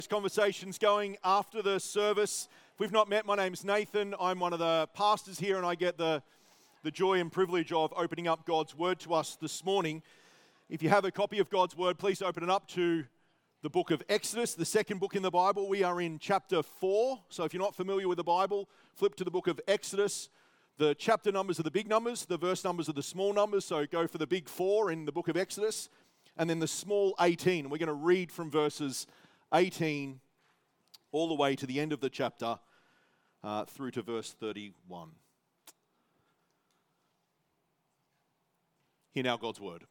Conversations going after the service. If we've not met, my name's Nathan. I'm one of the pastors here, and I get the joy and privilege of opening up God's Word to us this morning. If you have a copy of God's Word, please open it up to the book of Exodus, the second book in the Bible. We are in chapter 4, so if you're not familiar with the Bible, flip to the book of Exodus. The chapter numbers are the big numbers, the verse numbers are the small numbers, so go for the big 4 in the book of Exodus, and then the small 18. We're going to read from verses 18 all the way to the end of the chapter through to verse 31. Hear now God's word.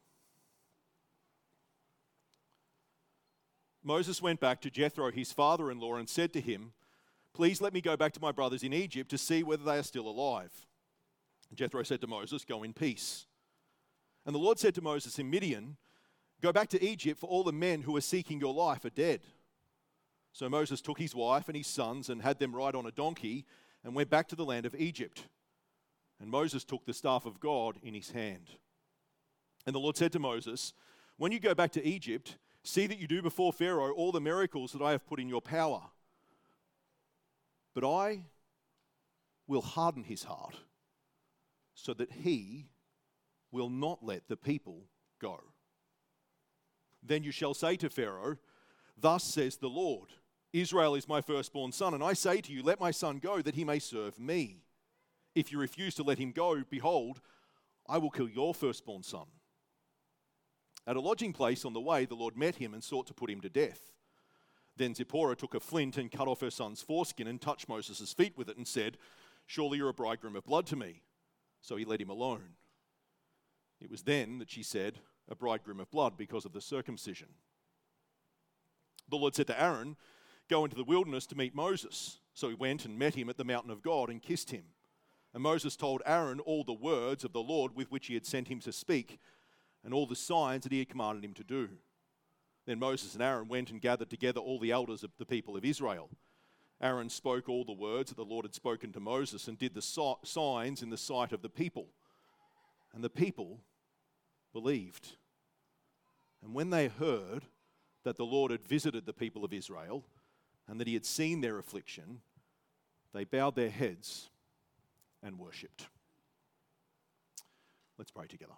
Moses went back to Jethro, his father-in-law, and said to him, "Please let me go back to my brothers in Egypt to see whether they are still alive." And Jethro said to Moses, "Go in peace." And the Lord said to Moses in Midian, "Go back to Egypt, for all the men who are seeking your life are dead." So Moses took his wife and his sons and had them ride on a donkey and went back to the land of Egypt. And Moses took the staff of God in his hand. And the Lord said to Moses, "When you go back to Egypt, see that you do before Pharaoh all the miracles that I have put in your power. But I will harden his heart so that he will not let the people go. Then you shall say to Pharaoh, 'Thus says the Lord, Israel is my firstborn son, and I say to you, let my son go that he may serve me. If you refuse to let him go, behold, I will kill your firstborn son.' At a lodging place on the way, the Lord met him and sought to put him to death. Then Zipporah took a flint and cut off her son's foreskin and touched Moses' feet with it and said, 'Surely you're a bridegroom of blood to me.' So he let him alone. It was then that she said, 'A bridegroom of blood,' because of the circumcision. The Lord said to Aaron, 'Go into the wilderness to meet Moses.' So he went and met him at the mountain of God and kissed him. And Moses told Aaron all the words of the Lord with which he had sent him to speak, and all the signs that he had commanded him to do. Then Moses and Aaron went and gathered together all the elders of the people of Israel. Aaron spoke all the words that the Lord had spoken to Moses and did the signs in the sight of the people. And the people believed. And when they heard that the Lord had visited the people of Israel and that he had seen their affliction, they bowed their heads and worshipped." Let's pray together.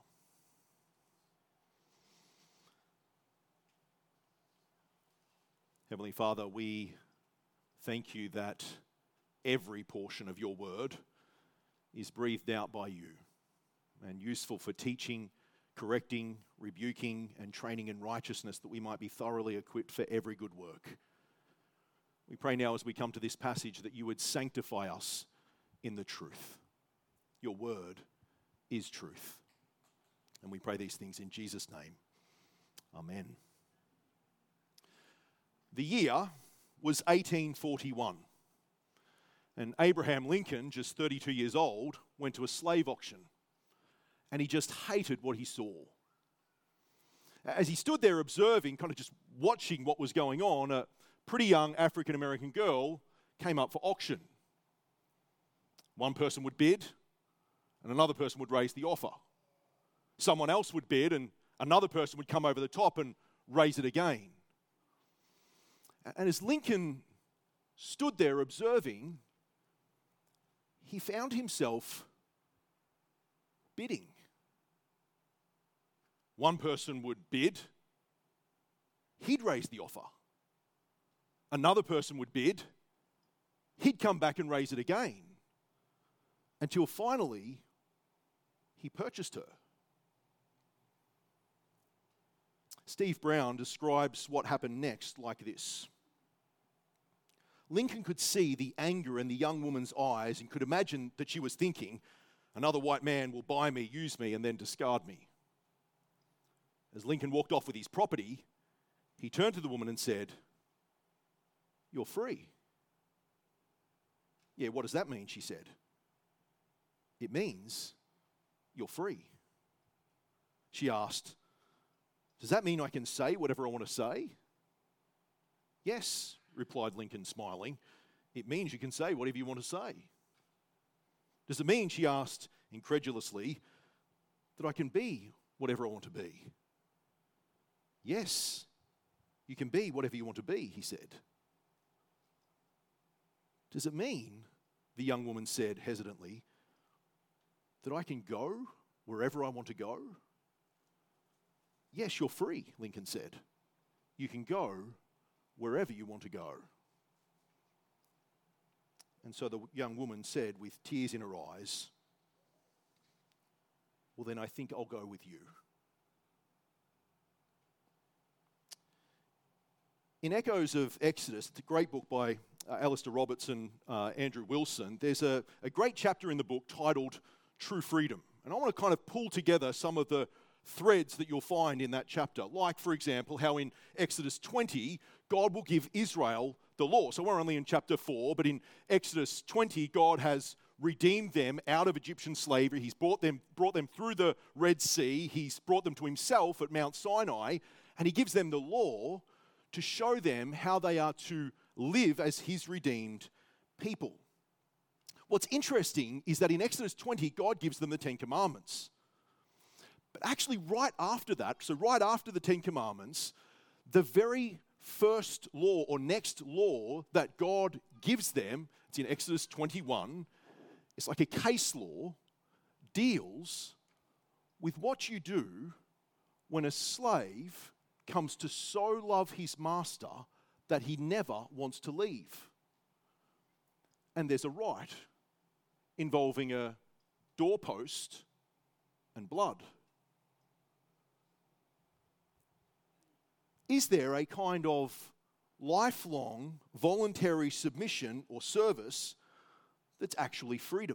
Heavenly Father, we thank you that every portion of your word is breathed out by you and useful for teaching, correcting, rebuking, and training in righteousness, that we might be thoroughly equipped for every good work. We pray now as we come to this passage that you would sanctify us in the truth. Your word is truth. And we pray these things in Jesus' name. Amen. The year was 1841, and Abraham Lincoln, just 32 years old, went to a slave auction, and he just hated what he saw. As he stood there observing, kind of just watching what was going on, a pretty young African-American girl came up for auction. One person would bid, and another person would raise the offer. Someone else would bid, and another person would come over the top and raise it again. And as Lincoln stood there observing, he found himself bidding. One person would bid, he'd raise the offer. Another person would bid, he'd come back and raise it again, until finally he purchased her. Steve Brown describes what happened next like this. Lincoln could see the anger in the young woman's eyes and could imagine that she was thinking, "Another white man will buy me, use me, and then discard me." As Lincoln walked off with his property, he turned to the woman and said, "You're free." "Yeah, what does that mean?" she said. "It means you're free." She asked, "Does that mean I can say whatever I want to say?" "Yes," replied Lincoln, smiling. "It means you can say whatever you want to say." "Does it mean," she asked incredulously, "that I can be whatever I want to be?" "Yes, you can be whatever you want to be," he said. Does it mean, the young woman said hesitantly, that I can go wherever I want to go? Yes, you're free, Lincoln said. You can go wherever you want to go. And so the young woman said, with tears in her eyes, well, then I think I'll go with you. In Echoes of Exodus, it's a great book by Alistair Roberts and Andrew Wilson, there's a great chapter in the book titled True Freedom. And I want to kind of pull together some of the threads that you'll find in that chapter. Like, for example, how in Exodus 20, God will give Israel the law. So we're only in chapter 4, but in Exodus 20, God has redeemed them out of Egyptian slavery. He's brought them through the Red Sea. He's brought them to himself at Mount Sinai, and he gives them the law to show them how they are to live as his redeemed people. What's interesting is that in Exodus 20, God gives them the Ten Commandments. But actually right after that, so right after the Ten Commandments, the very first law or next law that God gives them, it's in Exodus 21, it's like a case law, deals with what you do when a slave comes to so love his master that he never wants to leave. And there's a right involving a doorpost and blood. Is there a kind of lifelong voluntary submission or service that's actually freedom?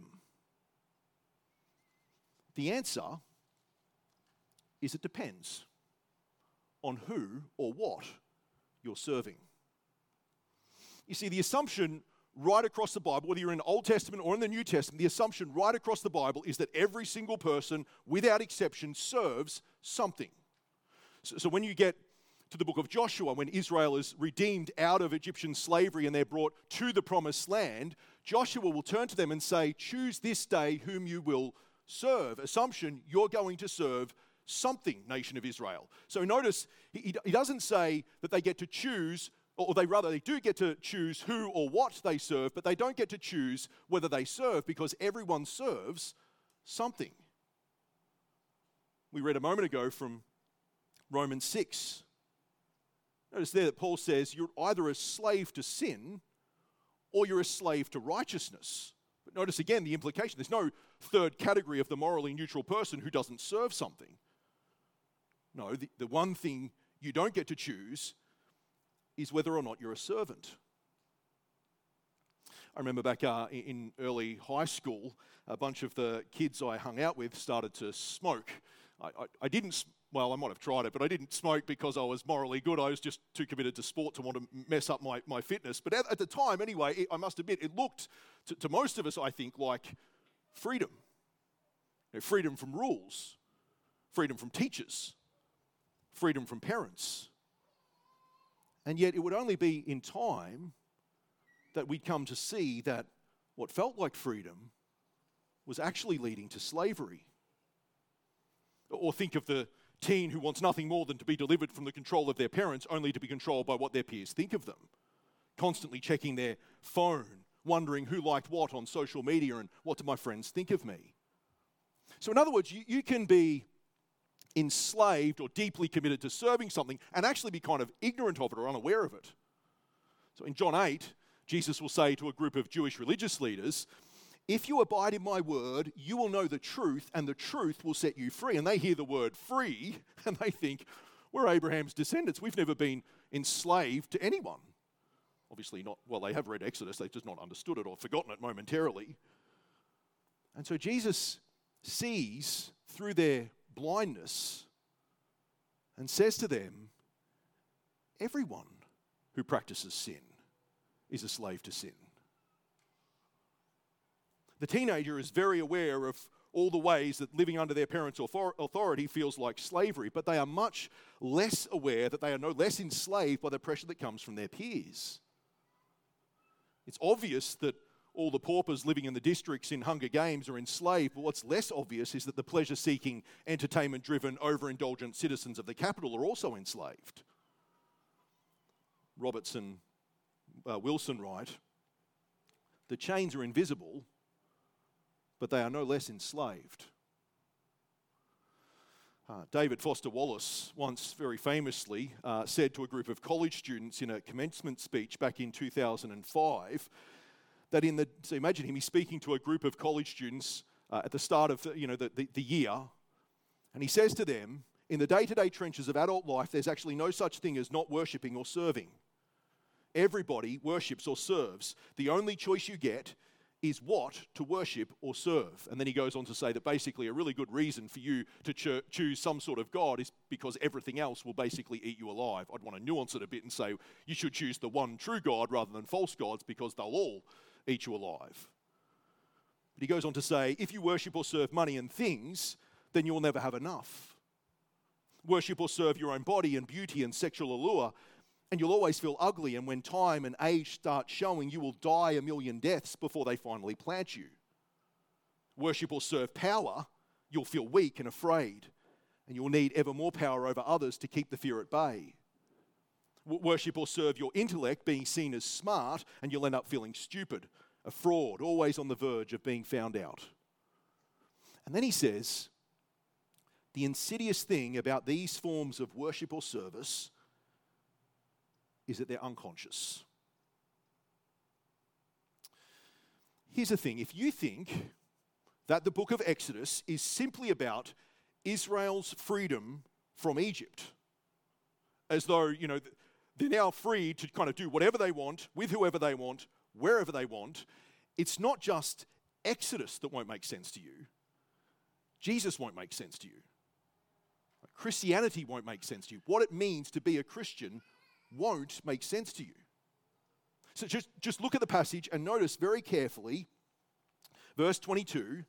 The answer is it depends on who or what you're serving. You see, the assumption right across the Bible, whether you're in the Old Testament or in the New Testament, the assumption right across the Bible is that every single person, without exception, serves something. So when you get to the book of Joshua, when Israel is redeemed out of Egyptian slavery and they're brought to the promised land, Joshua will turn to them and say, choose this day whom you will serve. Assumption, you're going to serve something, nation of Israel. So notice, he doesn't say that they get to choose, or they do get to choose who or what they serve, but they don't get to choose whether they serve because everyone serves something. We read a moment ago from Romans 6. Notice there that Paul says you're either a slave to sin or you're a slave to righteousness. But notice again the implication. There's no third category of the morally neutral person who doesn't serve something. No, the one thing you don't get to choose is whether or not you're a servant. I remember back in early high school, a bunch of the kids I hung out with started to smoke. I didn't, well, I might have tried it, but I didn't smoke because I was morally good. I was just too committed to sport to want to mess up my fitness. But at the time, anyway, I must admit, it looked to most of us, I think, like freedom. You know, freedom from rules, freedom from teachers, freedom from parents. And yet it would only be in time that we'd come to see that what felt like freedom was actually leading to slavery. Or think of the teen who wants nothing more than to be delivered from the control of their parents, only to be controlled by what their peers think of them. Constantly checking their phone, wondering who liked what on social media and what do my friends think of me. So in other words, you can be enslaved or deeply committed to serving something and actually be kind of ignorant of it or unaware of it. So in John 8, Jesus will say to a group of Jewish religious leaders, if you abide in my word, you will know the truth, and the truth will set you free. And they hear the word free, and they think, we're Abraham's descendants. We've never been enslaved to anyone. Obviously not, well, they have read Exodus. They've just not understood it or forgotten it momentarily. And so Jesus sees through their blindness and says to them, everyone who practices sin is a slave to sin. The teenager is very aware of all the ways that living under their parents' authority feels like slavery, but they are much less aware that they are no less enslaved by the pressure that comes from their peers. It's obvious that all the paupers living in the districts in Hunger Games are enslaved, but what's less obvious is that the pleasure-seeking, entertainment-driven, overindulgent citizens of the capital are also enslaved. Roberts and Wilson write, The chains are invisible, but they are no less enslaved. David Foster Wallace once very famously said to a group of college students in a commencement speech back in 2005 that so imagine him, he's speaking to a group of college students at the start of the year, and he says to them, in the day-to-day trenches of adult life, there's actually no such thing as not worshipping or serving. Everybody worships or serves. The only choice you get is what to worship or serve. And then he goes on to say that basically a really good reason for you to choose some sort of God is because everything else will basically eat you alive. I'd want to nuance it a bit and say you should choose the one true God rather than false gods because they'll all eat you alive. But he goes on to say, if you worship or serve money and things, then you will never have enough. Worship or serve your own body and beauty and sexual allure, and you'll always feel ugly, and when time and age start showing, you will die a million deaths before they finally plant you. Worship or serve power, you'll feel weak and afraid, and you'll need ever more power over others to keep the fear at bay. Worship or serve your intellect, being seen as smart, and you'll end up feeling stupid, a fraud, always on the verge of being found out. And then he says, the insidious thing about these forms of worship or service is that they're unconscious. Here's the thing, if you think that the book of Exodus is simply about Israel's freedom from Egypt, as though, they're now free to kind of do whatever they want, with whoever they want, wherever they want, it's not just Exodus that won't make sense to you. Jesus won't make sense to you. Christianity won't make sense to you. What it means to be a Christian won't make sense to you. So just look at the passage and notice very carefully, verse 22,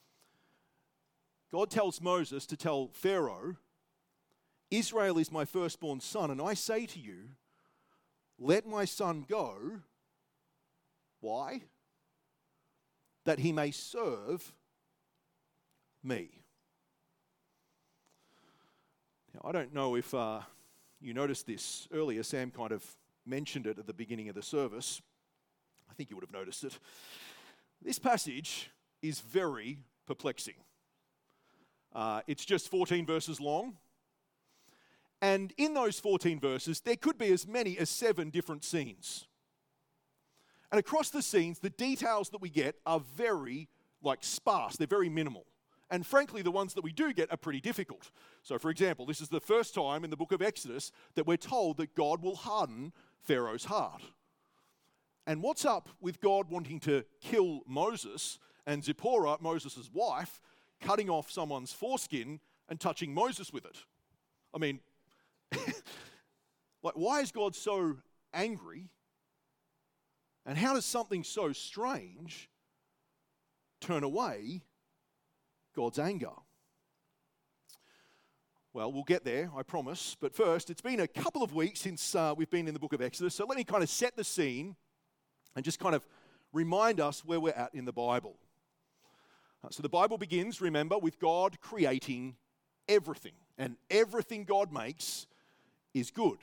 God tells Moses to tell Pharaoh, Israel is my firstborn son, and I say to you, let my son go. Why? That he may serve me. Now, I don't know if you noticed this earlier. Sam kind of mentioned it at the beginning of the service. I think you would have noticed it. This passage is very perplexing. It's just 14 verses long. And in those 14 verses, there could be as many as 7 different scenes. And across the scenes, the details that we get are very, sparse. They're very minimal. And frankly, the ones that we do get are pretty difficult. So, for example, this is the first time in the book of Exodus that we're told that God will harden Pharaoh's heart. And what's up with God wanting to kill Moses and Zipporah, Moses' wife, cutting off someone's foreskin and touching Moses with it? I mean, why is God so angry? And how does something so strange turn away God's anger? Well, we'll get there, I promise. But first, it's been a couple of weeks since we've been in the book of Exodus. So let me kind of set the scene and just kind of remind us where we're at in the Bible. So the Bible begins, remember, with God creating everything. And everything God makes is good.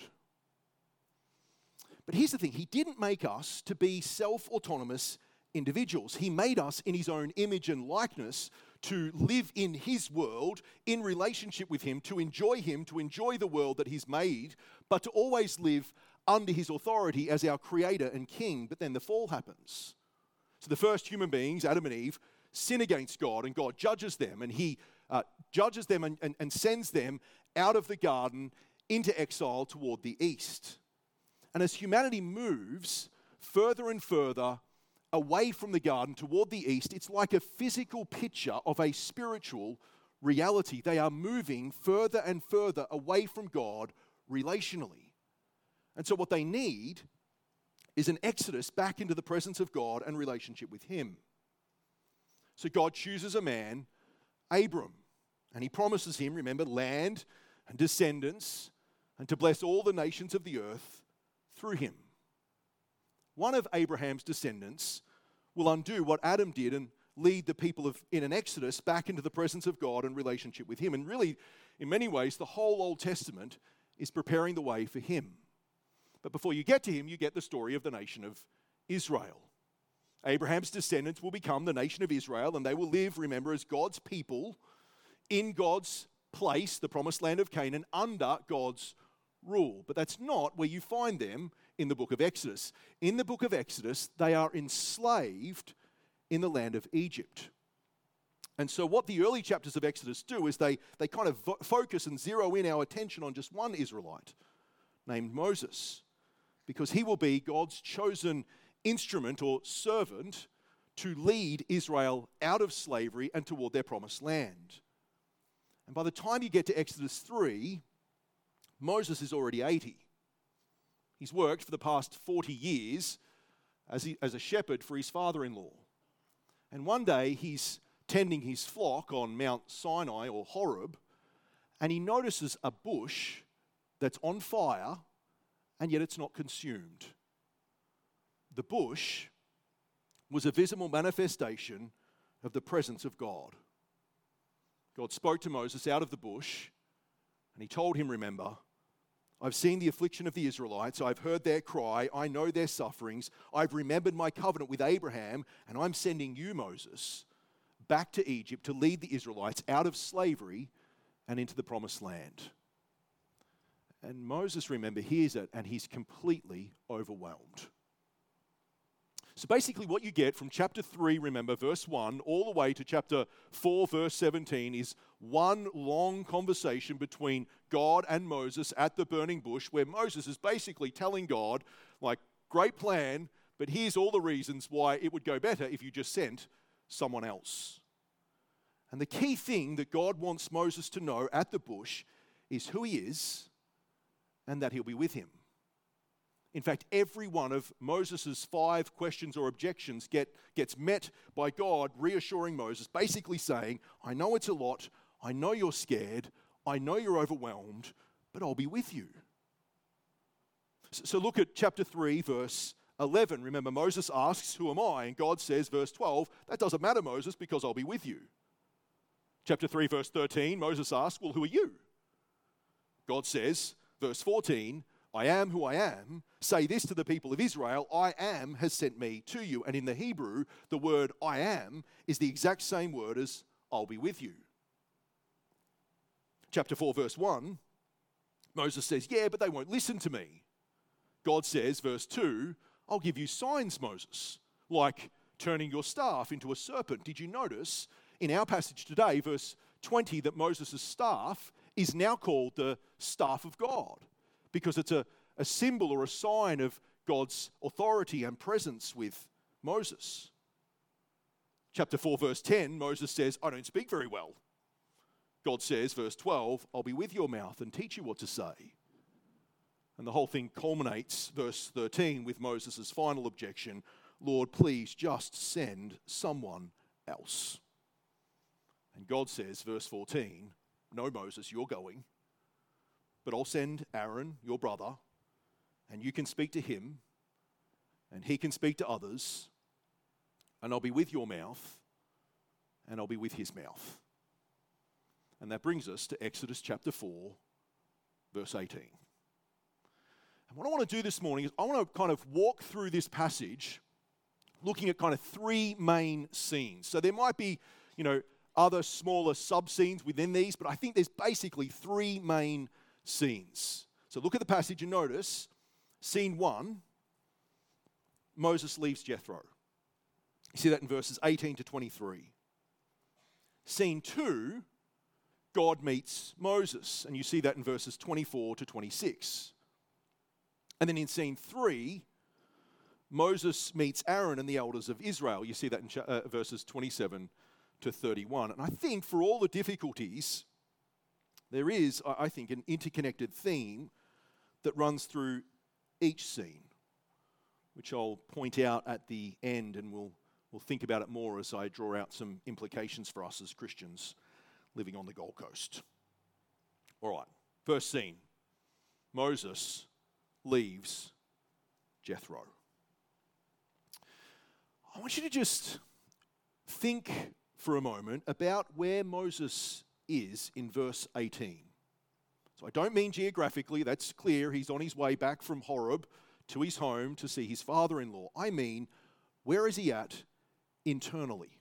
But here's the thing, he didn't make us to be self-autonomous individuals. He made us in his own image and likeness to live in his world, in relationship with him, to enjoy the world that he's made, but to always live under his authority as our creator and king. But then the fall happens. So the first human beings, Adam and Eve, sin against God, and God judges them, and he judges them and sends them out of the garden into exile toward the east. And as humanity moves further and further away from the garden toward the east, it's like a physical picture of a spiritual reality. They are moving further and further away from God relationally. And so what they need is an exodus back into the presence of God and relationship with him. So God chooses a man, Abram, and he promises him, remember, land and descendants, and to bless all the nations of the earth through him. One of Abraham's descendants will undo what Adam did and lead the people in an exodus back into the presence of God and relationship with him. And really, in many ways, the whole Old Testament is preparing the way for him. But before you get to him, you get the story of the nation of Israel. Abraham's descendants will become the nation of Israel, and they will live, remember, as God's people in God's place, the promised land of Canaan, under God's rule. But that's not where you find them in the book of Exodus. In the book of Exodus, they are enslaved in the land of Egypt. And so what the early chapters of Exodus do is they kind of focus and zero in our attention on just one Israelite named Moses, because he will be God's chosen instrument or servant to lead Israel out of slavery and toward their promised land. And by the time you get to Exodus 3, Moses is already 80. He's worked for the past 40 years as a shepherd for his father-in-law. And one day he's tending his flock on Mount Sinai or Horeb, and he notices a bush that's on fire, and yet it's not consumed. The bush was a visible manifestation of the presence of God. God spoke to Moses out of the bush, and he told him, remember, I've seen the affliction of the Israelites, I've heard their cry, I know their sufferings, I've remembered my covenant with Abraham, and I'm sending you, Moses, back to Egypt to lead the Israelites out of slavery and into the promised land. And Moses, remember, hears it, and he's completely overwhelmed. So basically what you get from chapter 3, remember, verse 1, all the way to chapter 4, verse 17, is one long conversation between God and Moses at the burning bush, where Moses is basically telling God, like, great plan, but here's all the reasons why it would go better if you just sent someone else. And the key thing that God wants Moses to know at the bush is who he is and that he'll be with him. In fact, every one of Moses' 5 questions or objections gets met by God reassuring Moses, basically saying, I know it's a lot, I know you're scared, I know you're overwhelmed, but I'll be with you. So look at chapter 3, verse 11. Remember, Moses asks, who am I? And God says, verse 12, that doesn't matter, Moses, because I'll be with you. Chapter 3, verse 13, Moses asks, well, who are you? God says, verse 14, I am who I am. Say this to the people of Israel, I am has sent me to you. And in the Hebrew, the word I am is the exact same word as I'll be with you. Chapter 4, verse 1, Moses says, yeah, but they won't listen to me. God says, verse 2, I'll give you signs, Moses, like turning your staff into a serpent. Did you notice in our passage today, verse 20, that Moses' staff is now called the staff of God, because it's a symbol or a sign of God's authority and presence with Moses. Chapter 4, verse 10, Moses says, I don't speak very well. God says, verse 12, I'll be with your mouth and teach you what to say. And the whole thing culminates, verse 13, with Moses' final objection, Lord, please just send someone else. And God says, verse 14, no, Moses, you're going, but I'll send Aaron, your brother, and you can speak to him, and he can speak to others, and I'll be with your mouth, and I'll be with his mouth. And that brings us to Exodus chapter 4, verse 18. And what I want to do this morning is I want to kind of walk through this passage looking at kind of 3 main scenes. So there might be, other smaller sub-scenes within these, but I think there's basically 3 main scenes. So look at the passage and notice, scene 1, Moses leaves Jethro. You see that in verses 18 to 23. Scene 2, God meets Moses, and you see that in verses 24 to 26. And then in scene 3, Moses meets Aaron and the elders of Israel. You see that in verses 27 to 31. And I think for all the difficulties, there is, I think, an interconnected theme that runs through each scene, which I'll point out at the end, and we'll think about it more as I draw out some implications for us as Christians living on the Gold Coast. All right, first scene. Moses leaves Jethro. I want you to just think for a moment about where Moses is in verse 18. So I don't mean geographically, that's clear. He's on his way back from Horeb to his home to see his father-in-law. I mean Where is he at internally?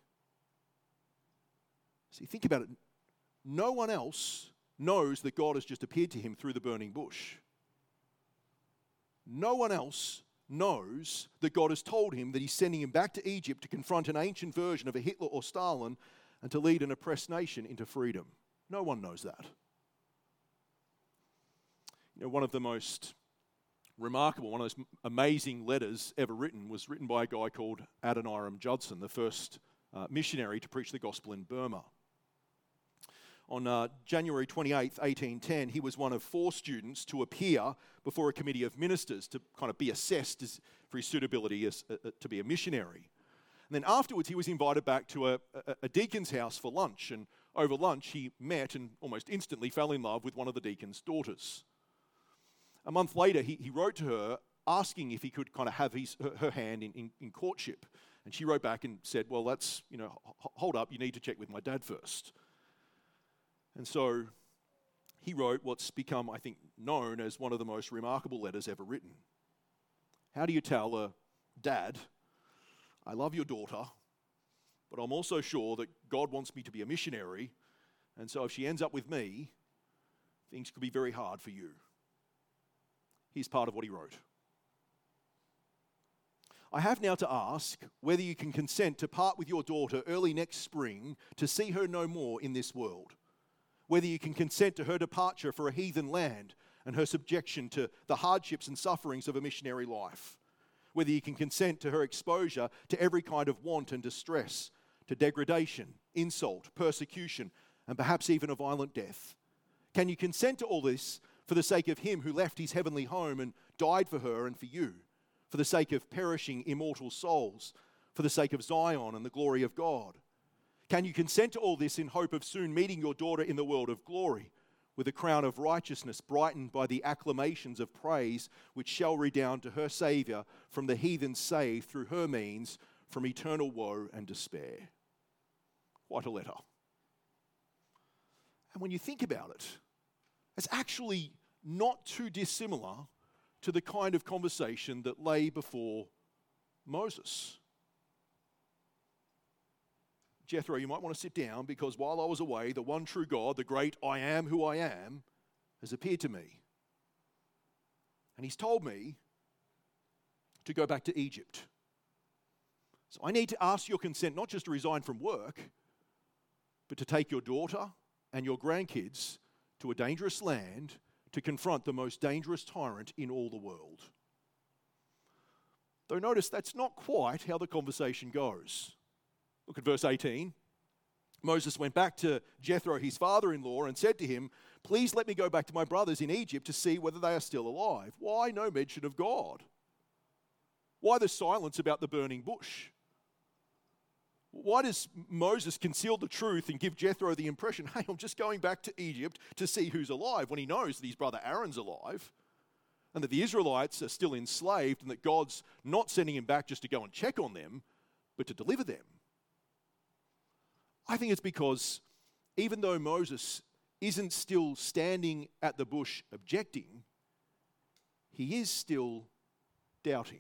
See, think about it. No one else knows that God has just appeared to him through the burning bush. No one else knows that God has told him that he's sending him back to Egypt to confront an ancient version of a Hitler or Stalin and to lead an oppressed nation into freedom. No one knows that. You know, one of the most remarkable, one of those amazing letters ever written was written by a guy called Adoniram Judson, the first missionary to preach the gospel in Burma. On January 28th, 1810, he was one of 4 students to appear before a committee of ministers to kind of be assessed for his suitability to be a missionary. And then afterwards, he was invited back to a deacon's house for lunch. And over lunch, he met and almost instantly fell in love with one of the deacon's daughters. A month later, he wrote to her asking if he could kind of have her hand in courtship. And she wrote back and said, well, that's, hold up, you need to check with my dad first. And so he wrote what's become, I think, known as one of the most remarkable letters ever written. How do you tell a dad, I love your daughter, but I'm also sure that God wants me to be a missionary, and so if she ends up with me, things could be very hard for you. Here's part of what he wrote. I have now to ask whether you can consent to part with your daughter early next spring to see her no more in this world. Whether you can consent to her departure for a heathen land and her subjection to the hardships and sufferings of a missionary life. Whether you can consent to her exposure to every kind of want and distress, to degradation, insult, persecution, and perhaps even a violent death. Can you consent to all this for the sake of him who left his heavenly home and died for her and for you, for the sake of perishing immortal souls, for the sake of Zion and the glory of God? Can you consent to all this in hope of soon meeting your daughter in the world of glory, with a crown of righteousness brightened by the acclamations of praise which shall redound to her Saviour from the heathen saved through her means from eternal woe and despair? Quite a letter. And when you think about it, it's actually not too dissimilar to the kind of conversation that lay before Moses. Jethro, you might want to sit down because while I was away, the one true God, the great I am who I am, has appeared to me. And he's told me to go back to Egypt. So I need to ask your consent not just to resign from work, but to take your daughter and your grandkids to a dangerous land to confront the most dangerous tyrant in all the world. Though notice that's not quite how the conversation goes. Look at verse 18. Moses went back to Jethro, his father-in-law, and said to him, please let me go back to my brothers in Egypt to see whether they are still alive. Why no mention of God? Why the silence about the burning bush? Why does Moses conceal the truth and give Jethro the impression, hey, I'm just going back to Egypt to see who's alive, when he knows that his brother Aaron's alive and that the Israelites are still enslaved and that God's not sending him back just to go and check on them, but to deliver them? I think it's because even though Moses isn't still standing at the bush objecting, he is still doubting.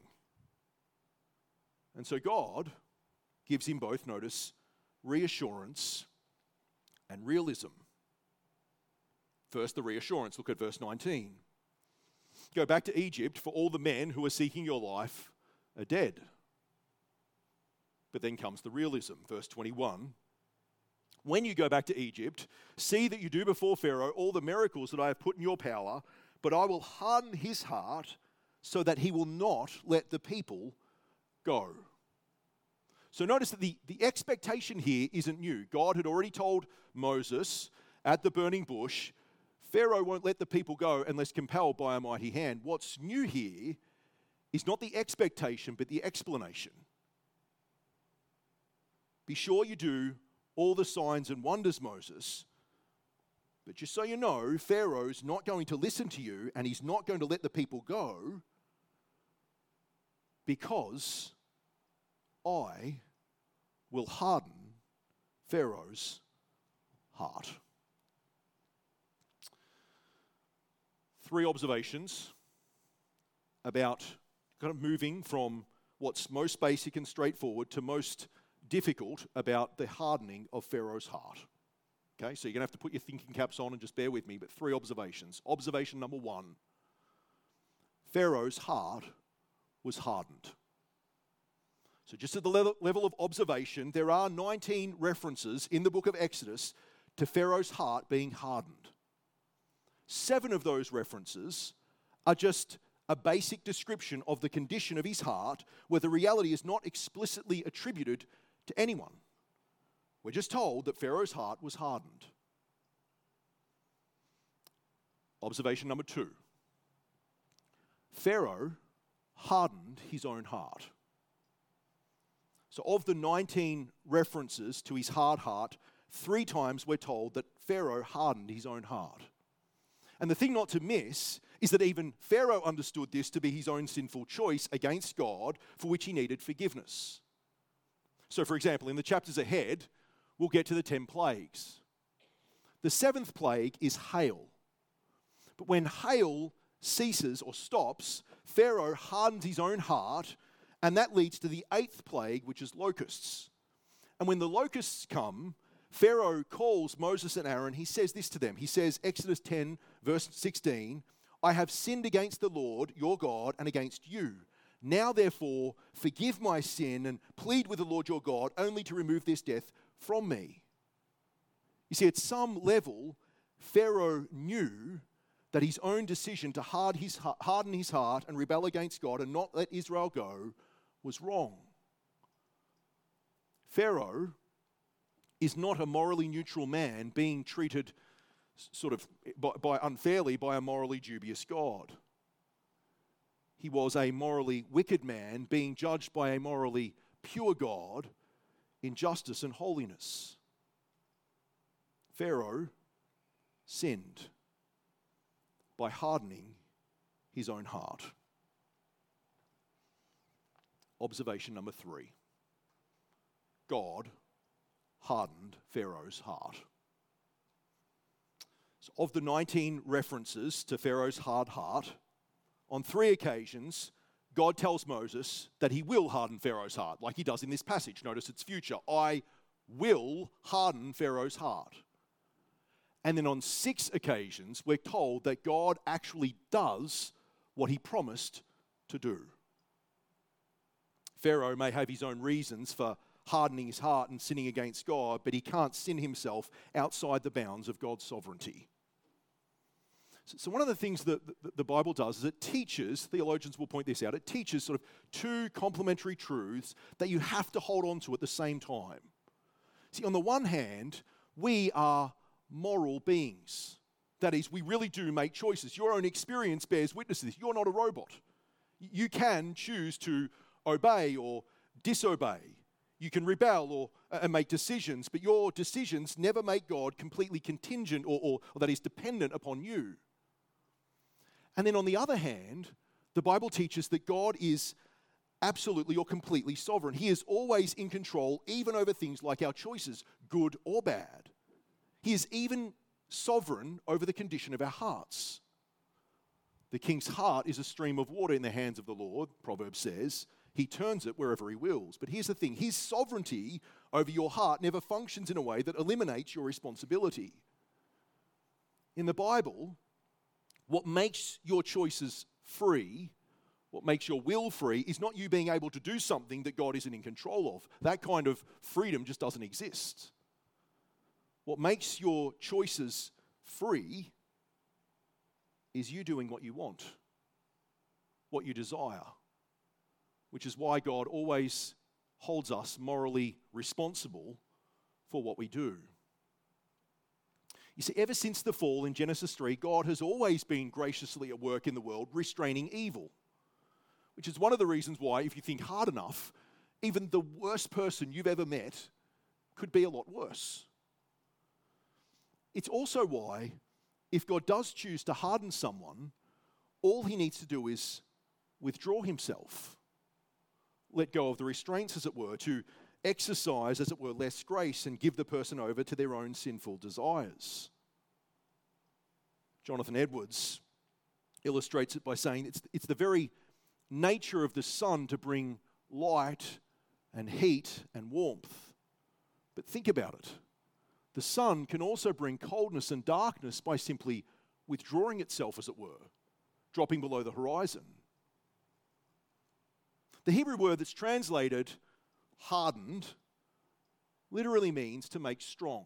And so God gives him both, notice, reassurance and realism. First, the reassurance. Look at verse 19. Go back to Egypt, for all the men who are seeking your life are dead. But then comes the realism. Verse 21. When you go back to Egypt, see that you do before Pharaoh all the miracles that I have put in your power, but I will harden his heart so that he will not let the people go. So notice that the expectation here isn't new. God had already told Moses at the burning bush, Pharaoh won't let the people go unless compelled by a mighty hand. What's new here is not the expectation, but the explanation. Be sure you do all the signs and wonders, Moses, but just so you know, Pharaoh's not going to listen to you and he's not going to let the people go because I will harden Pharaoh's heart. 3 observations about kind of moving from what's most basic and straightforward to most difficult about the hardening of Pharaoh's heart. Okay, so you're going to have to put your thinking caps on and just bear with me, but 3 observations. Observation number 1, Pharaoh's heart was hardened. So just at the level of observation, there are 19 references in the book of Exodus to Pharaoh's heart being hardened. 7 of those references are just a basic description of the condition of his heart, where the reality is not explicitly attributed to anyone. We're just told that Pharaoh's heart was hardened. Observation number 2. Pharaoh hardened his own heart. So of the 19 references to his hard heart, 3 times we're told that Pharaoh hardened his own heart. And the thing not to miss is that even Pharaoh understood this to be his own sinful choice against God, for which he needed forgiveness. So, for example, in the chapters ahead, we'll get to the 10 plagues. The 7th plague is hail. But when hail ceases or stops, Pharaoh hardens his own heart, and that leads to the 8th plague, which is locusts. And when the locusts come, Pharaoh calls Moses and Aaron. He says this to them. He says, Exodus 10, verse 16, I have sinned against the Lord, your God, and against you. Now, therefore, forgive my sin and plead with the Lord your God only to remove this death from me. You see, at some level, Pharaoh knew that his own decision to harden his heart and rebel against God and not let Israel go was wrong. Pharaoh is not a morally neutral man being treated sort of unfairly by a morally dubious God. He was a morally wicked man being judged by a morally pure God in justice and holiness. Pharaoh sinned by hardening his own heart. Observation number 3. God hardened Pharaoh's heart. So of the 19 references to Pharaoh's hard heart, on 3 occasions, God tells Moses that he will harden Pharaoh's heart, like he does in this passage. Notice it's future. I will harden Pharaoh's heart. And then on 6 occasions, we're told that God actually does what he promised to do. Pharaoh may have his own reasons for hardening his heart and sinning against God, but he can't sin himself outside the bounds of God's sovereignty. So one of the things that the Bible does is it teaches, theologians will point this out, it teaches sort of 2 complementary truths that you have to hold on to at the same time. See, on the one hand, we are moral beings. That is, we really do make choices. Your own experience bears witness to this. You're not a robot. You can choose to obey or disobey. You can rebel and make decisions, but your decisions never make God completely contingent or that is dependent upon you. And then on the other hand, the Bible teaches that God is absolutely or completely sovereign. He is always in control, even over things like our choices, good or bad. He is even sovereign over the condition of our hearts. The king's heart is a stream of water in the hands of the Lord, Proverbs says. He turns it wherever he wills. But here's the thing, his sovereignty over your heart never functions in a way that eliminates your responsibility. In the Bible, what makes your choices free, what makes your will free, is not you being able to do something that God isn't in control of. That kind of freedom just doesn't exist. What makes your choices free is you doing what you want, what you desire, which is why God always holds us morally responsible for what we do. You see, ever since the fall in Genesis 3, God has always been graciously at work in the world, restraining evil, which is one of the reasons why, if you think hard enough, even the worst person you've ever met could be a lot worse. It's also why, if God does choose to harden someone, all he needs to do is withdraw himself, let go of the restraints, as it were, to exercise, as it were, less grace and give the person over to their own sinful desires. Jonathan Edwards illustrates it by saying it's the very nature of the sun to bring light and heat and warmth. But think about it. The sun can also bring coldness and darkness by simply withdrawing itself, as it were, dropping below the horizon. The Hebrew word that's translated hardened literally means to make strong.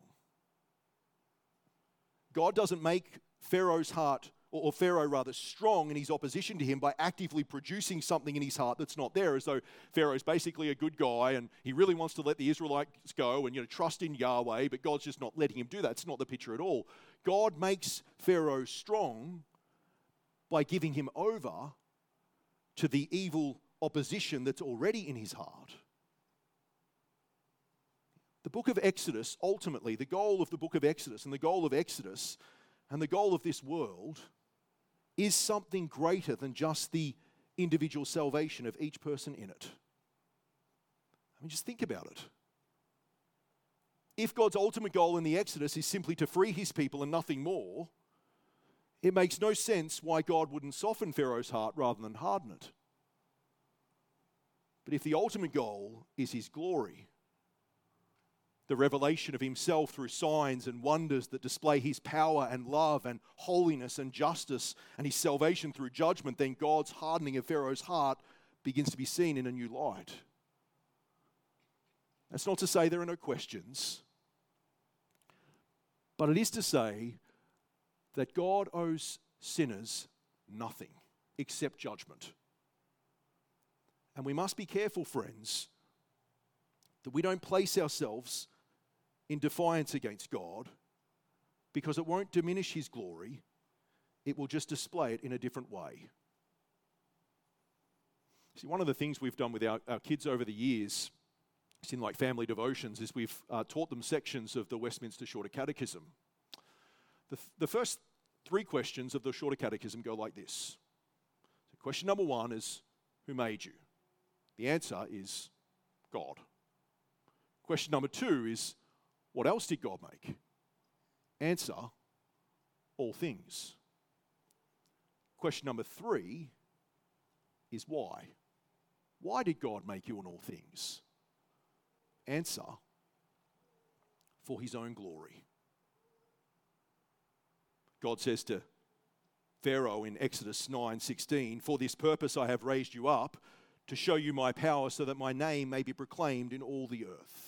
God doesn't make Pharaoh's heart, or Pharaoh rather, strong in his opposition to him by actively producing something in his heart that's not there, as though Pharaoh's basically a good guy and he really wants to let the Israelites go and trust in Yahweh, but God's just not letting him do that. It's not the picture at all. God makes Pharaoh strong by giving him over to the evil opposition that's already in his heart. The book of Exodus, ultimately, the goal of the book of Exodus and the goal of Exodus and the goal of this world is something greater than just the individual salvation of each person in it. I mean, just think about it. If God's ultimate goal in the Exodus is simply to free his people and nothing more, it makes no sense why God wouldn't soften Pharaoh's heart rather than harden it. But if the ultimate goal is his glory, the revelation of himself through signs and wonders that display his power and love and holiness and justice and his salvation through judgment, then God's hardening of Pharaoh's heart begins to be seen in a new light. That's not to say there are no questions, but it is to say that God owes sinners nothing except judgment. And we must be careful, friends, that we don't place ourselves in defiance against God, because it won't diminish his glory. It will just display it in a different way. See, one of the things we've done with our kids over the years, in like family devotions, is we've taught them sections of the Westminster Shorter Catechism. The first 3 questions of the Shorter Catechism go like this. So question number 1 is, who made you? The answer is God. Question number 2 is, what else did God make? Answer, all things. Question number 3 is why? Why did God make you in all things? Answer, for his own glory. God says to Pharaoh in Exodus 9:16, for this purpose I have raised you up, to show you my power so that my name may be proclaimed in all the earth.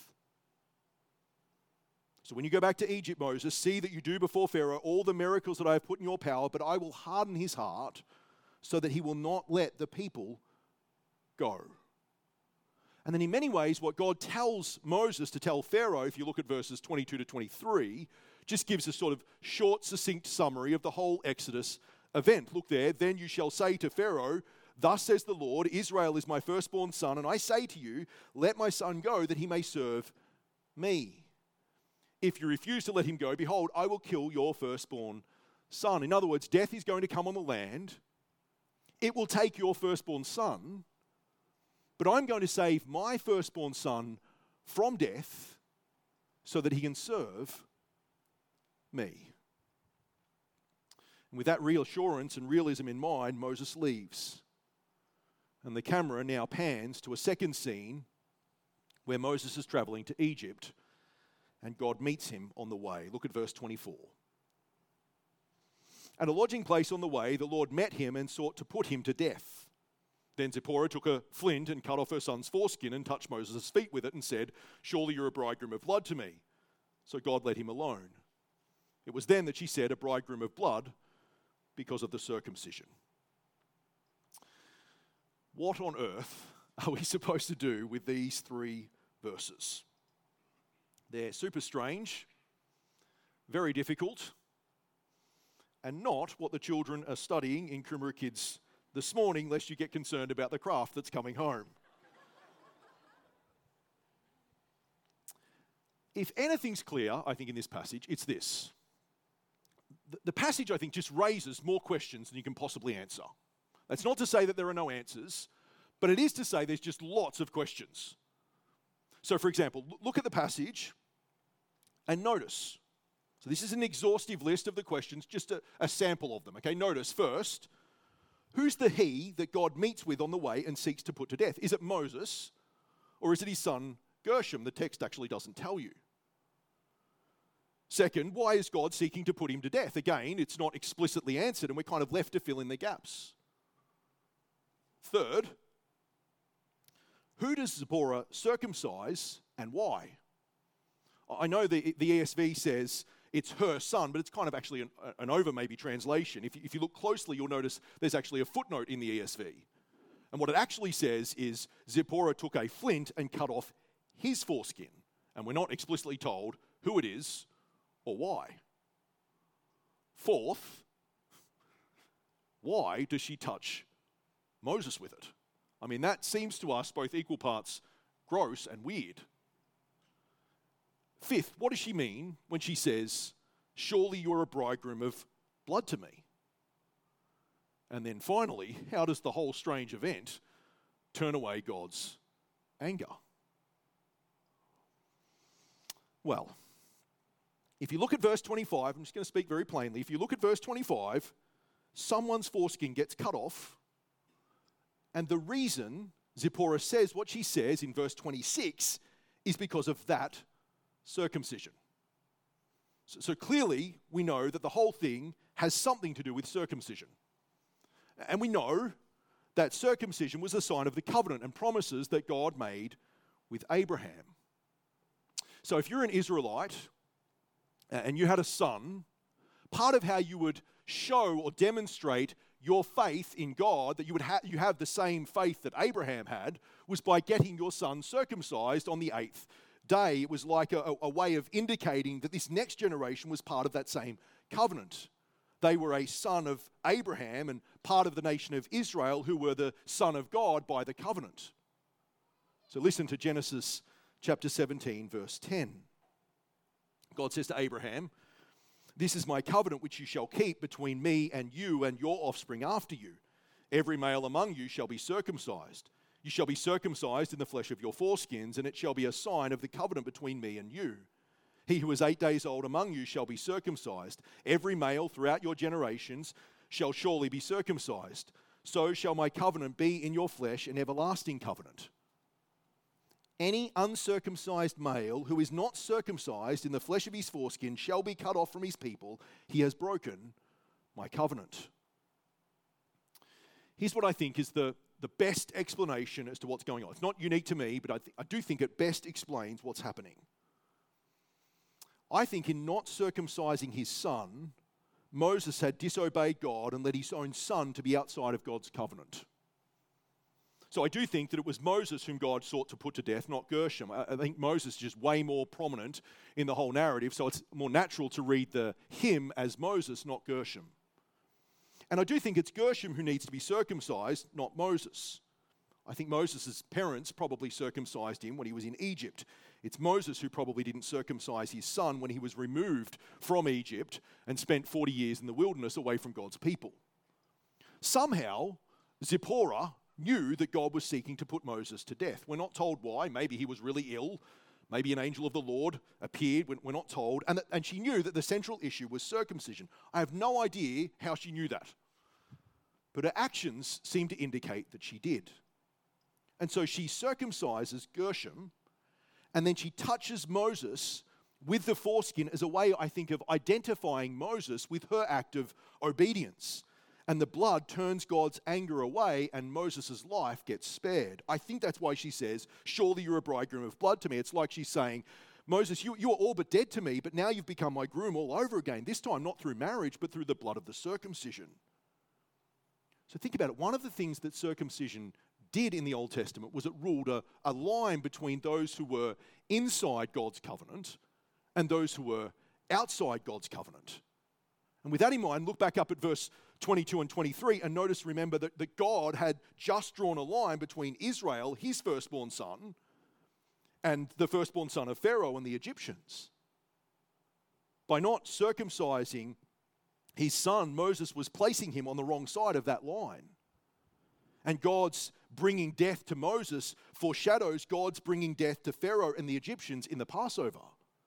So when you go back to Egypt, Moses, see that you do before Pharaoh all the miracles that I have put in your power, but I will harden his heart so that he will not let the people go. And then in many ways, what God tells Moses to tell Pharaoh, if you look at verses 22 to 23, just gives a sort of short, succinct summary of the whole Exodus event. Look there, then you shall say to Pharaoh, thus says the Lord, Israel is my firstborn son, and I say to you, let my son go that he may serve me. If you refuse to let him go, behold, I will kill your firstborn son. In other words, death is going to come on the land. It will take your firstborn son, but I'm going to save my firstborn son from death so that he can serve me. And with that reassurance and realism in mind, Moses leaves. And the camera now pans to a second scene where Moses is traveling to Egypt and God meets him on the way. Look at verse 24. At a lodging place on the way, the Lord met him and sought to put him to death. Then Zipporah took a flint and cut off her son's foreskin and touched Moses' feet with it and said, surely you're a bridegroom of blood to me. So God let him alone. It was then that she said, a bridegroom of blood, because of the circumcision. What on earth are we supposed to do with these 3 verses? They're super strange, very difficult, and not what the children are studying in Coomera Kids this morning, lest you get concerned about the craft that's coming home. If anything's clear, I think, in this passage, it's this. The passage, I think, just raises more questions than you can possibly answer. That's not to say that there are no answers, but it is to say there's just lots of questions. So, for example, look at the passage and notice. So this is an exhaustive list of the questions, just a sample of them. Okay, notice first, Who's the he that God meets with on the way and seeks to put to death? Is it Moses or is it his son Gershom? The text actually doesn't tell you. Second, why is God seeking to put him to death? Again, it's not explicitly answered and we're kind of left to fill in the gaps. Third, who does Zipporah circumcise and why? I know the ESV says it's her son, but it's kind of actually an over maybe translation. If you look closely, you'll notice there's actually a footnote in the ESV. And what it actually says is Zipporah took a flint and cut off his foreskin. And we're not explicitly told who it is or why. Fourth, why does she touch Moses with it? I mean, that seems to us both equal parts gross and weird. Fifth, what does she mean when she says, surely you're a bridegroom of blood to me? And then finally, how does the whole strange event turn away God's anger? Well, if you look at verse 25, I'm just going to speak very plainly. If you look at verse 25, someone's foreskin gets cut off. And the reason Zipporah says what she says in verse 26 is because of that circumcision. So clearly, we know that the whole thing has something to do with circumcision. And we know that circumcision was a sign of the covenant and promises that God made with Abraham. So if you're an Israelite and you had a son, part of how you would show or demonstrate your faith in God, that you have the same faith that Abraham had, was by getting your son circumcised on the 8th day. It was like a way of indicating that this next generation was part of that same covenant. They were a son of Abraham and part of the nation of Israel who were the son of God by the covenant. So listen to Genesis chapter 17, verse 10. God says to Abraham, "This is my covenant which you shall keep between me and you and your offspring after you. Every male among you shall be circumcised. You shall be circumcised in the flesh of your foreskins, and it shall be a sign of the covenant between me and you. He who is 8 days old among you shall be circumcised. Every male throughout your generations shall surely be circumcised. So shall my covenant be in your flesh, an everlasting covenant. Any uncircumcised male who is not circumcised in the flesh of his foreskin shall be cut off from his people. He has broken my covenant." Here's what I think is the best explanation as to what's going on. It's not unique to me, but I do think it best explains what's happening. I think in not circumcising his son, Moses had disobeyed God and led his own son to be outside of God's covenant. So I do think that it was Moses whom God sought to put to death, not Gershom. I think Moses is just way more prominent in the whole narrative, so it's more natural to read him as Moses, not Gershom. And I do think it's Gershom who needs to be circumcised, not Moses. I think Moses' parents probably circumcised him when he was in Egypt. It's Moses who probably didn't circumcise his son when he was removed from Egypt and spent 40 years in the wilderness away from God's people. Somehow, Zipporah knew that God was seeking to put Moses to death. We're not told why. Maybe he was really ill. Maybe an angel of the Lord appeared. We're not told. And she knew that the central issue was circumcision. I have no idea how she knew that. But her actions seem to indicate that she did. And so she circumcises Gershom, and then she touches Moses with the foreskin as a way, I think, of identifying Moses with her act of obedience. And the blood turns God's anger away and Moses' life gets spared. I think that's why she says, "Surely you're a bridegroom of blood to me." It's like she's saying, "Moses, you are all but dead to me, but now you've become my groom all over again. This time not through marriage, but through the blood of the circumcision." So think about it. One of the things that circumcision did in the Old Testament was it ruled a line between those who were inside God's covenant and those who were outside God's covenant. And with that in mind, look back up at verse 22 and 23 and remember that God had just drawn a line between Israel, his firstborn son, and the firstborn son of Pharaoh and the Egyptians. By not circumcising his son, Moses was placing him on the wrong side of that line. And God's bringing death to Moses foreshadows God's bringing death to Pharaoh and the Egyptians in the Passover.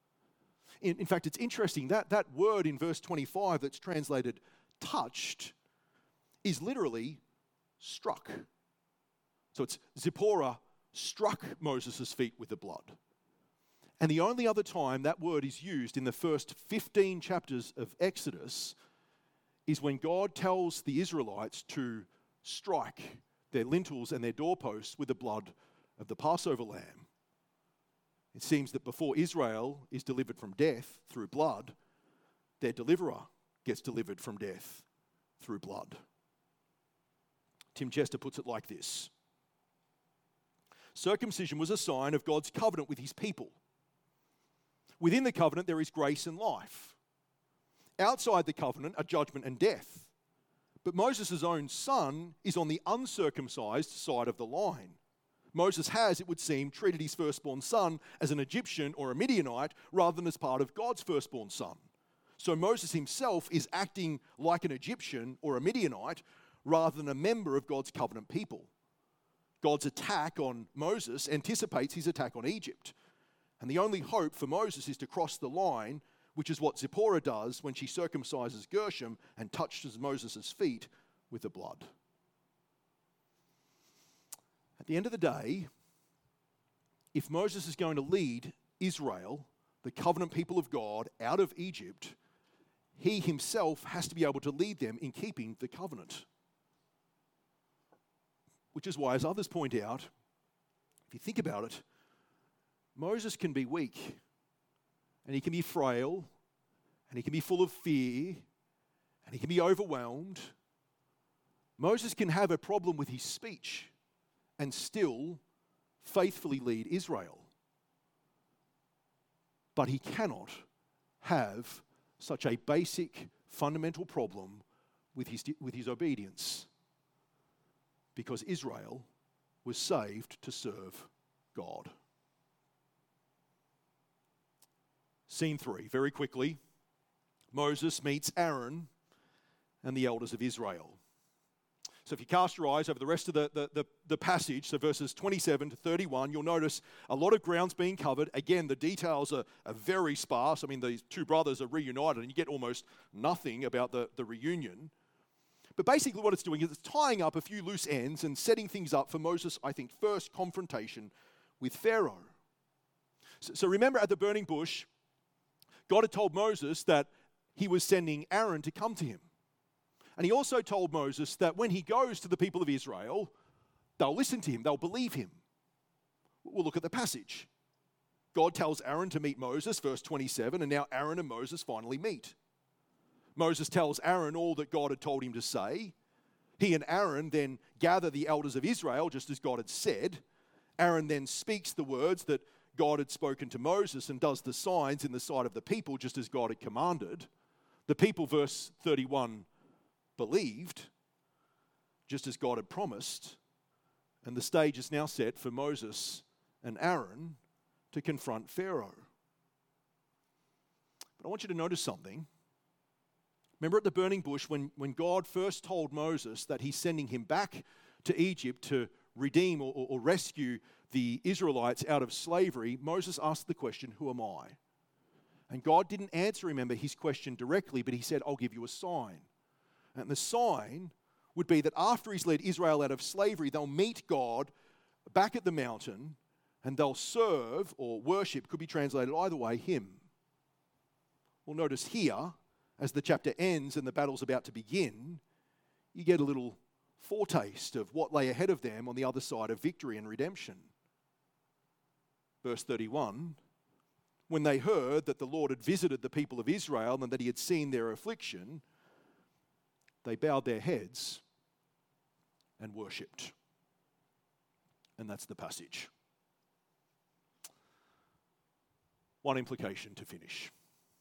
In fact, it's interesting that word in verse 25 that's translated touched is literally struck. So it's Zipporah struck Moses' feet with the blood. And the only other time that word is used in the first 15 chapters of Exodus is when God tells the Israelites to strike their lintels and their doorposts with the blood of the Passover lamb. It seems that before Israel is delivered from death through blood, their deliverer gets delivered from death through blood. Tim Chester puts it like this: circumcision was a sign of God's covenant with his people. Within the covenant, there is grace and life. Outside the covenant are judgment and death. But Moses' own son is on the uncircumcised side of the line. Moses has, it would seem, treated his firstborn son as an Egyptian or a Midianite rather than as part of God's firstborn son. So Moses himself is acting like an Egyptian or a Midianite rather than a member of God's covenant people. God's attack on Moses anticipates his attack on Egypt. And the only hope for Moses is to cross the line, which is what Zipporah does when she circumcises Gershom and touches Moses' feet with the blood. At the end of the day, if Moses is going to lead Israel, the covenant people of God, out of Egypt, he himself has to be able to lead them in keeping the covenant. Which is why, as others point out, if you think about it, Moses can be weak, and he can be frail, and he can be full of fear, and he can be overwhelmed. Moses can have a problem with his speech and still faithfully lead Israel. But he cannot have such a basic, fundamental problem with his obedience, because Israel was saved to serve God. Scene 3, very quickly. Moses meets Aaron and the elders of Israel. So if you cast your eyes over the rest of the passage, so verses 27 to 31, you'll notice a lot of ground's being covered. Again, the details are very sparse. I mean, these two brothers are reunited, and you get almost nothing about the reunion. But basically what it's doing is it's tying up a few loose ends and setting things up for Moses', I think, first confrontation with Pharaoh. So remember at the burning bush, God had told Moses that he was sending Aaron to come to him. And he also told Moses that when he goes to the people of Israel, they'll listen to him, they'll believe him. We'll look at the passage. God tells Aaron to meet Moses, verse 27, and now Aaron and Moses finally meet. Moses tells Aaron all that God had told him to say. He and Aaron then gather the elders of Israel, just as God had said. Aaron then speaks the words that God had spoken to Moses and does the signs in the sight of the people, just as God had commanded. The people, verse 31, believed, just as God had promised. And the stage is now set for Moses and Aaron to confront Pharaoh. But I want you to notice something. Remember at the burning bush when God first told Moses that he's sending him back to Egypt to redeem or rescue the Israelites out of slavery, Moses asked the question, "Who am I?" And God didn't answer, remember, his question directly, but he said, "I'll give you a sign." And the sign would be that after he's led Israel out of slavery, they'll meet God back at the mountain and they'll serve or worship, could be translated either way, him. Well, notice here, as the chapter ends and the battle's about to begin, you get a little foretaste of what lay ahead of them on the other side of victory and redemption. Verse 31, when they heard that the Lord had visited the people of Israel and that he had seen their affliction, they bowed their heads and worshipped. And that's the passage. One implication to finish.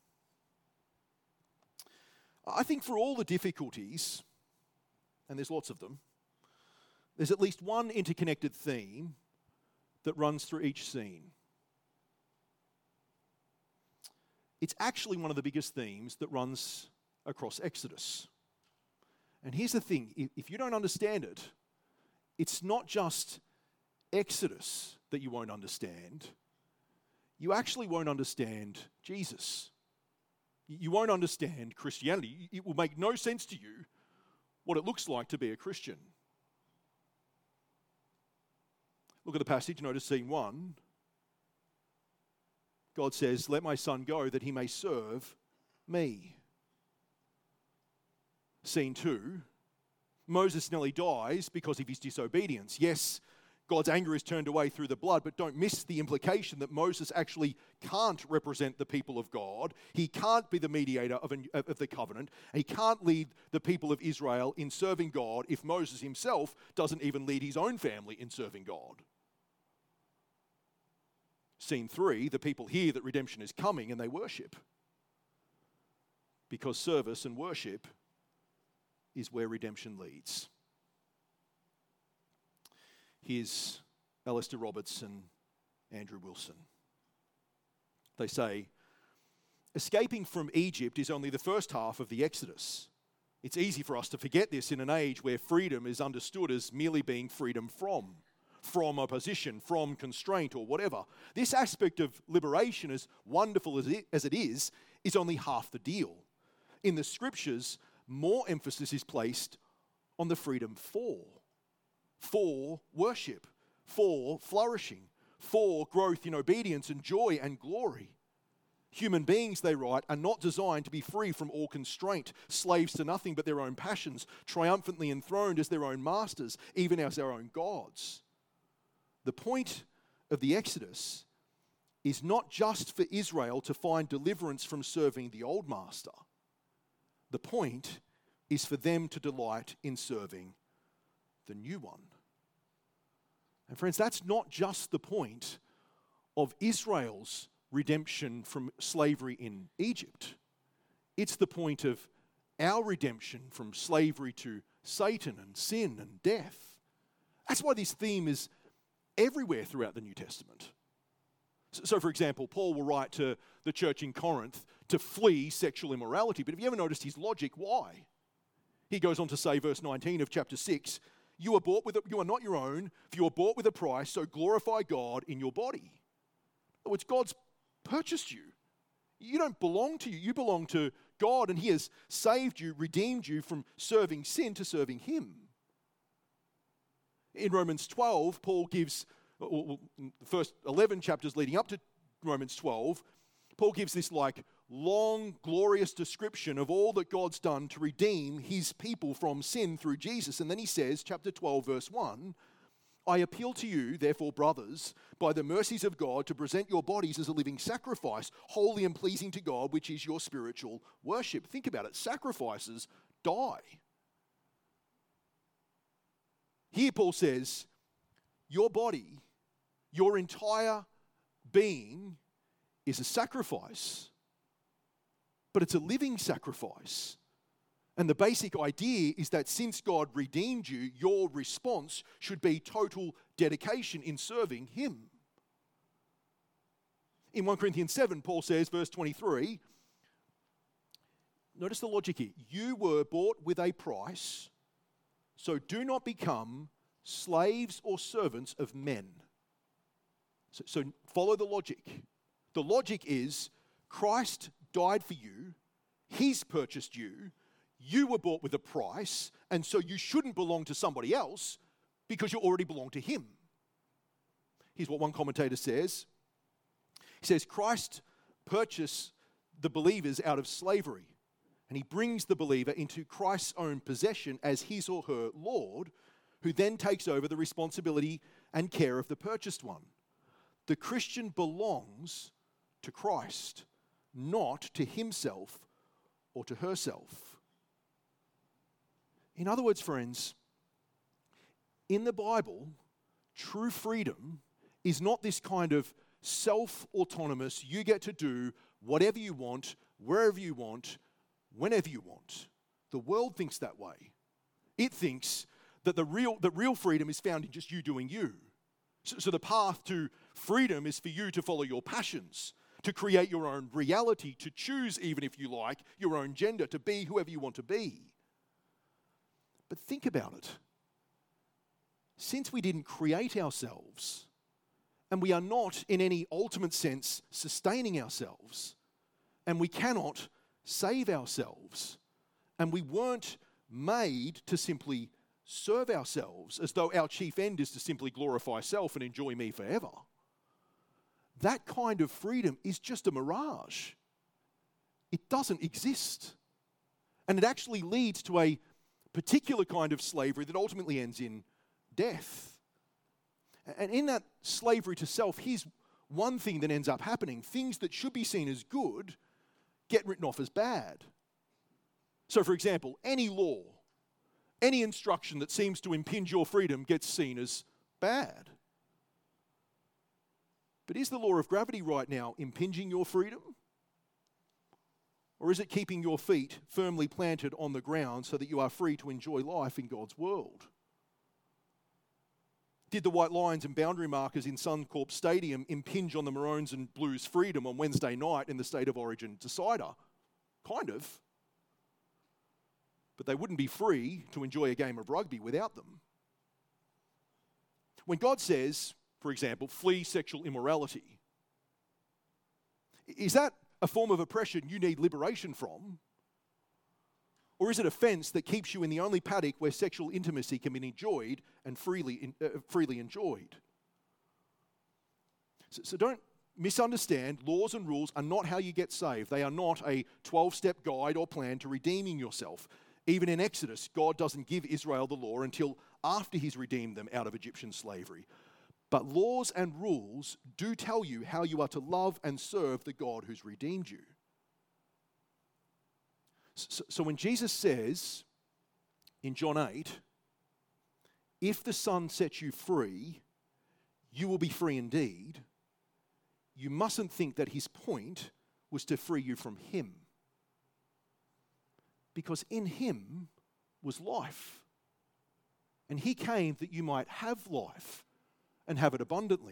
I think for all the difficulties, and there's lots of them, there's at least one interconnected theme that runs through each scene. It's actually one of the biggest themes that runs across Exodus. And here's the thing, if you don't understand it, it's not just Exodus that you won't understand. You actually won't understand Jesus. You won't understand Christianity. It will make no sense to you what it looks like to be a Christian. Look at the passage, notice scene 1. God says, let my son go that he may serve me. Scene 2, Moses nearly dies because of his disobedience. Yes, God's anger is turned away through the blood, but don't miss the implication that Moses actually can't represent the people of God. He can't be the mediator of the covenant. He can't lead the people of Israel in serving God if Moses himself doesn't even lead his own family in serving God. Scene 3, the people hear that redemption is coming and they worship. Because service and worship is where redemption leads. Here's Alistair Roberts and Andrew Wilson. They say, escaping from Egypt is only the first half of the Exodus. It's easy for us to forget this in an age where freedom is understood as merely being freedom from opposition, from constraint or whatever. This aspect of liberation, as wonderful as it is only half the deal. In the scriptures, more emphasis is placed on the freedom for worship, for flourishing, for growth in obedience and joy and glory. Human beings, they write, are not designed to be free from all constraint, slaves to nothing but their own passions, triumphantly enthroned as their own masters, even as their own gods. The point of the Exodus is not just for Israel to find deliverance from serving the old master. The point is for them to delight in serving the new one. And friends, that's not just the point of Israel's redemption from slavery in Egypt. It's the point of our redemption from slavery to Satan and sin and death. That's why this theme is everywhere throughout the New Testament. So, for example, Paul will write to the church in Corinth to flee sexual immorality. But have you ever noticed his logic? Why? He goes on to say, verse 19 of chapter 6, you are not your own, for you are bought with a price, so glorify God in your body. In other words, God's purchased you. You don't belong to you. You belong to God, and he has saved you, redeemed you from serving sin to serving him. In Romans 12, Paul gives, the first 11 chapters leading up to Romans 12, Paul gives this long, glorious description of all that God's done to redeem his people from sin through Jesus. And then he says, chapter 12, verse 1, I appeal to you, therefore, brothers, by the mercies of God, to present your bodies as a living sacrifice, holy and pleasing to God, which is your spiritual worship. Think about it. Sacrifices die. Here Paul says, your body, your entire being is a sacrifice, but it's a living sacrifice. And the basic idea is that since God redeemed you, your response should be total dedication in serving him. In 1 Corinthians 7, Paul says, verse 23, notice the logic here. You were bought with a price, so do not become slaves or servants of men. So follow the logic. The logic is Christ died for you, he's purchased you, you were bought with a price, and so you shouldn't belong to somebody else because you already belong to him. Here's what one commentator says. He says, Christ purchased the believers out of slavery, and he brings the believer into Christ's own possession as his or her Lord, who then takes over the responsibility and care of the purchased one. The Christian belongs to Christ, not to himself or to herself. In other words, friends, in the Bible, true freedom is not this kind of self-autonomous, you get to do whatever you want, wherever you want, whenever you want. The world thinks that way. It thinks that the real freedom is found in just you doing you. So the path to freedom is for you to follow your passions, to create your own reality, to choose, even if you like, your own gender, to be whoever you want to be. But think about it. Since we didn't create ourselves, and we are not in any ultimate sense sustaining ourselves, and we cannot save ourselves, and we weren't made to simply serve ourselves as though our chief end is to simply glorify self and enjoy me forever. That kind of freedom is just a mirage. It doesn't exist. And it actually leads to a particular kind of slavery that ultimately ends in death. And in that slavery to self, here's one thing that ends up happening. Things that should be seen as good get written off as bad. So, for example, any law, any instruction that seems to impinge your freedom gets seen as bad. But is the law of gravity right now impinging your freedom? Or is it keeping your feet firmly planted on the ground so that you are free to enjoy life in God's world? Did the white lines and boundary markers in Suncorp Stadium impinge on the Maroons and Blues' freedom on Wednesday night in the State of Origin decider? Kind of. But they wouldn't be free to enjoy a game of rugby without them. When God says, for example, flee sexual immorality, is that a form of oppression you need liberation from? Or is it a fence that keeps you in the only paddock where sexual intimacy can be enjoyed and freely enjoyed? So don't misunderstand. Laws and rules are not how you get saved. They are not a 12-step guide or plan to redeeming yourself. Even in Exodus, God doesn't give Israel the law until after he's redeemed them out of Egyptian slavery. But laws and rules do tell you how you are to love and serve the God who's redeemed you. So when Jesus says in John 8, if the Son sets you free, you will be free indeed, you mustn't think that his point was to free you from him. Because in him was life. And he came that you might have life and have it abundantly.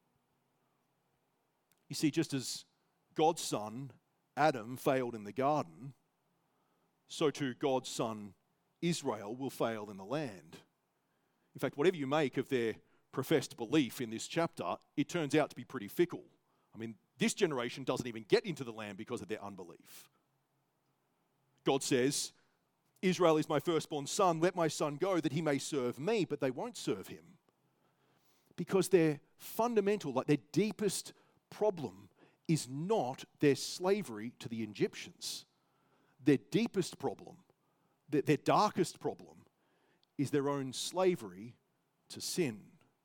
You see, just as God's son, Adam, failed in the garden, so too God's son, Israel, will fail in the land. In fact, whatever you make of their professed belief in this chapter, it turns out to be pretty fickle. I mean, this generation doesn't even get into the land because of their unbelief. God says, Israel is my firstborn son, let my son go that he may serve me, but they won't serve him. Because their fundamental, like their deepest problem is not their slavery to the Egyptians. Their deepest problem, their darkest problem, is their own slavery to sin.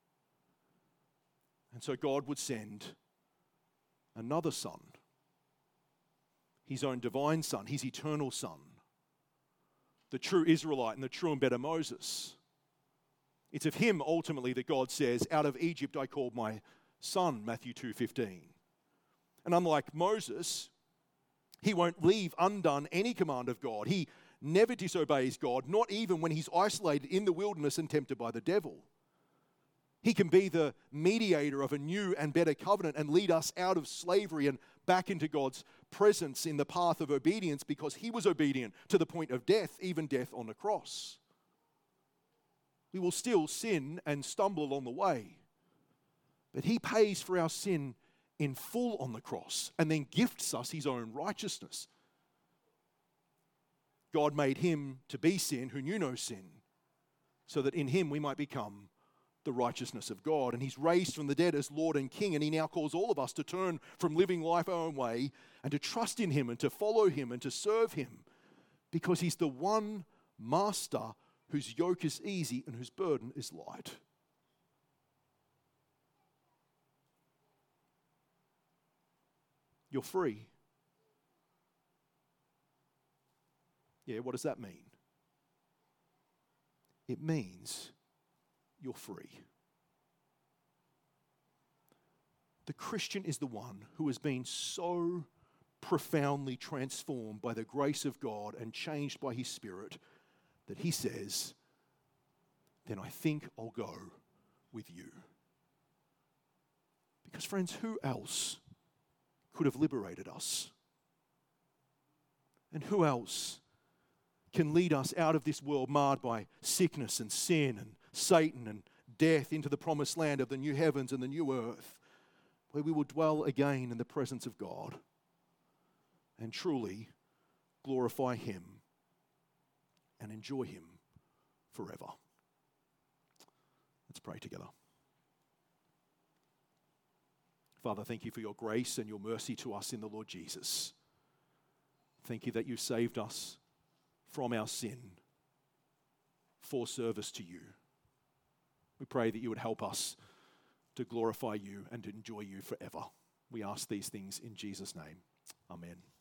And so God would send another son, his own divine son, his eternal son, the true Israelite and the true and better Moses. It's of him ultimately that God says, out of Egypt I called my son, Matthew 2:15. And unlike Moses, he won't leave undone any command of God. He never disobeys God, not even when he's isolated in the wilderness and tempted by the devil. He can be the mediator of a new and better covenant and lead us out of slavery and back into God's presence in the path of obedience because he was obedient to the point of death, even death on the cross. We will still sin and stumble along the way, but he pays for our sin in full on the cross and then gifts us his own righteousness. God made him to be sin who knew no sin, so that in him we might become the righteousness of God. And he's raised from the dead as Lord and King, and he now calls all of us to turn from living life our own way and to trust in him and to follow him and to serve him, because he's the one master whose yoke is easy and whose burden is light. You're free. Yeah, what does that mean? It means you're free. The Christian is the one who has been so profoundly transformed by the grace of God and changed by his Spirit that he says, then I think I'll go with you. Because friends, who else could have liberated us? And who else can lead us out of this world marred by sickness and sin and Satan and death into the promised land of the new heavens and the new earth, where we will dwell again in the presence of God and truly glorify him and enjoy him forever? Let's pray together. Father, thank you for your grace and your mercy to us in the Lord Jesus. Thank you that you saved us from our sin for service to you. We pray that you would help us to glorify you and to enjoy you forever. We ask these things in Jesus' name. Amen.